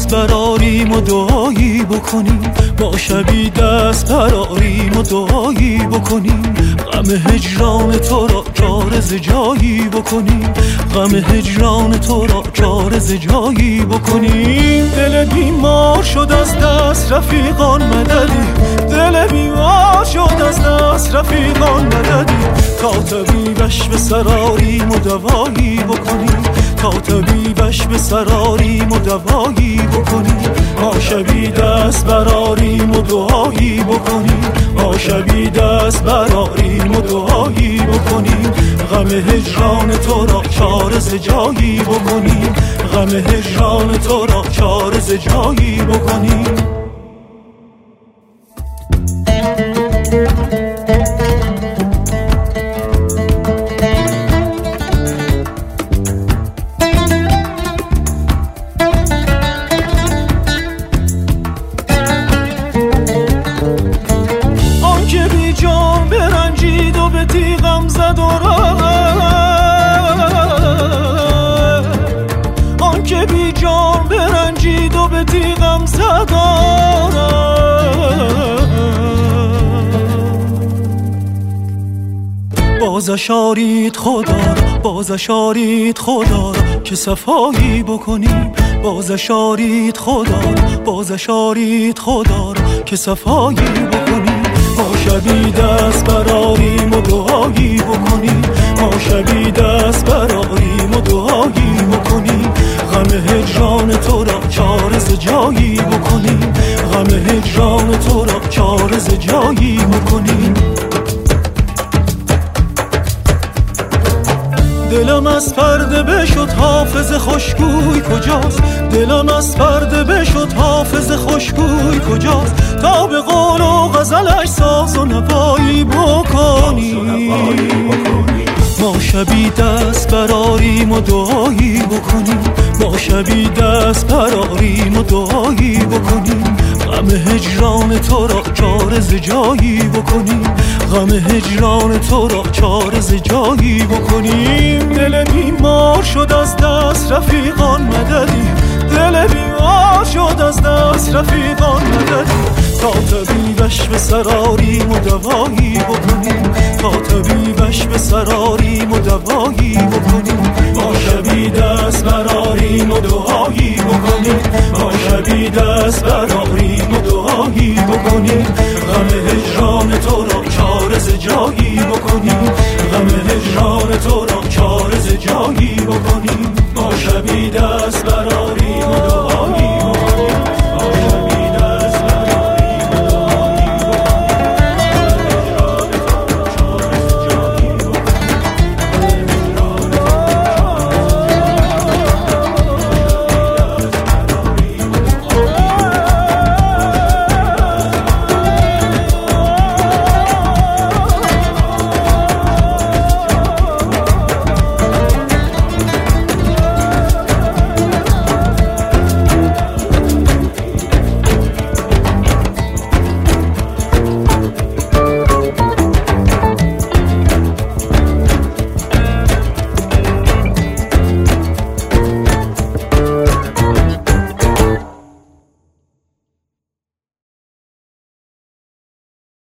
دست براریم و دعایی بکنیم، با شبی دست براریم و دعایی بکنیم، غم هجران تو را چاره ز جایی بکنیم، غم هجران تو را چاره ز جایی بکنیم. دل بیمار شد از دست رفیقان مددی، دل بیمار شد از دست رفیقان مددی، تا طبیبش به سراریم و دوایی بکنیم، تا طبیبش به سراریم و دوایی بکنیم، ما شبی دست براریم و دعایی بکنیم، ما شبی دست براریم و دعایی بکنیم، غم هجران تو را چاره ز جایی بکنیم، غم هجران تو را چاره ز جایی بکنیم. تیغم زد و رفت، آن که بی جان برنجید و به تیغم زد و رفت، بازش آرید خدا را، بازش آرید خدا را که صفایی بکنیم، بازش آرید خدا را، بازش آرید خدا را که صفایی بکنیم، ما شبی دست براریم و دعایی بکنیم، ما شبی دست براریم و دعایی بکنیم، غم هجران تو را چاره ز جایی بکنیم، غم هجران تو را چاره ز جایی بکنیم. دلم از پرده بشد حافظ خوشگوی کجاست، دلم از پرده بشد حافظ خوشگوی کجاست، تا به قول و غزلش ساز و نوایی بکنیم، ما شبی دست براریم و دعایی بکنیم، ما شبی دست براریم و دعایی بکنیم، غم هجران تو را چاره ز جایی بکنیم، غم هجران تو را چاره ز جایی بکنیم. دل بیمار شد از دست رفیقان مددی، دل بیمار شد از دست رفیقان مددی، تا طبیبش به سراریم و دوایی بکنیم، تا طبیبش به سراریم و دوایی بکنیم، ما شبی دست براریم و دعایی بکنیم، ما شبی دست براریم و دعایی بکنیم، غم هجران تو را چاره ز جایی بکنیم، غم هجران تو را چاره ز جایی بکنیم.